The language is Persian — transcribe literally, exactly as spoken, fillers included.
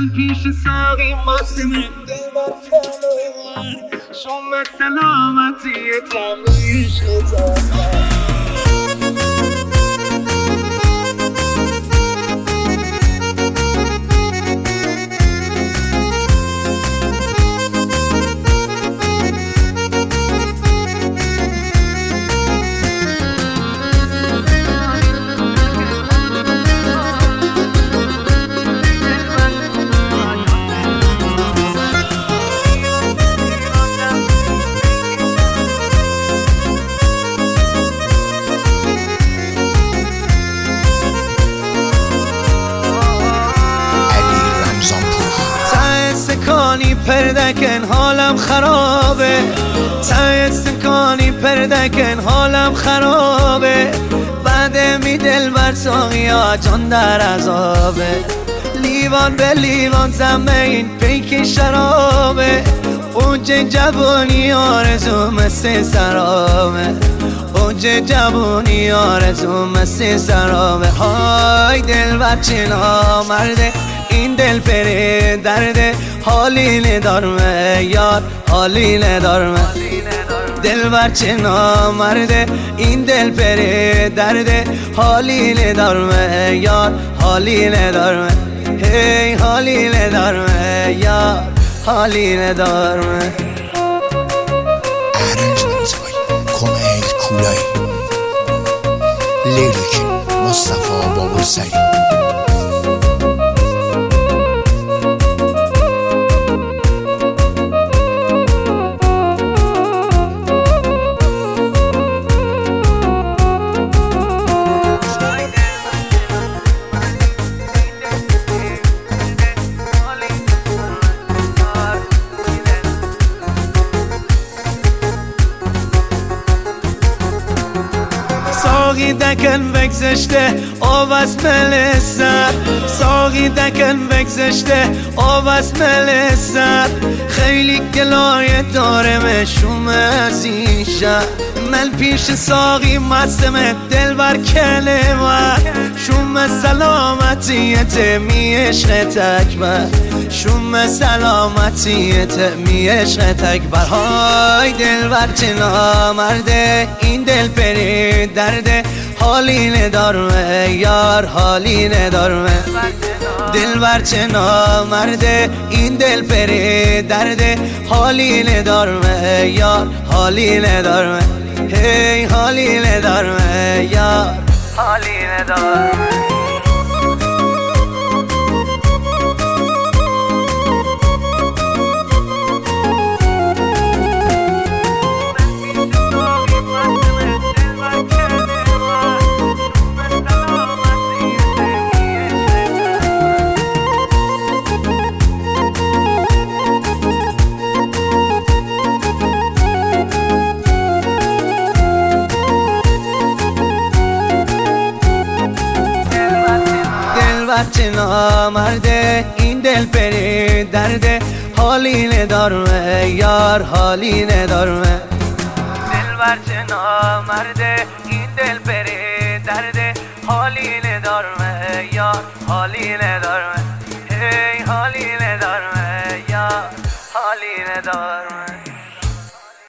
من پیش ساقی مستم دلبر کلوان شما سلامتی تمریش خطا استکانی پردکن حالم خرابه ته استکانی پردکن حالم خرابه بعد می دل بر ساقیا جان در عذابه لیوان به لیوان زمه این پیک شرابه اوج جوانی آرزو مثل سرابه اوج جوانی آرزو مثل سرابه های دل بچه نامرده این دل پره درده حالی ندارمه یار حالی ندارمه دل برچه نامرده این دل پره درده حالی ندارمه یار حالی ندارمه هی حالی ندارمه یار حالی ندارمه ارنجمنت بای کمیل کولای لیریک مصطفی بابرسری ساقی دکن بگذشته آب از ملسر ساقی دکن بگذشته آب از ملسر خیلی گلایه دارم شوم از این شهر من پیش ساقی مستم دل بر کلمه شوم سلامتیت می عشق تکبر شوم سلامتیت می عشق تکبر های دل بر چه نامرده این دل پری درده حالی ندارمه یار حالی ندارمه دل بر چه نامرده این دل پری درده حالی ندارمه یار حالی ندارمه هی حالی ندارمه یار حالی ندارمه بچه نامرده این دل پری درده حالی ندارمه یار حالی ندارمه دل بچه نامرده این دل پری درده حالی ندارمه یار حالی ندارمه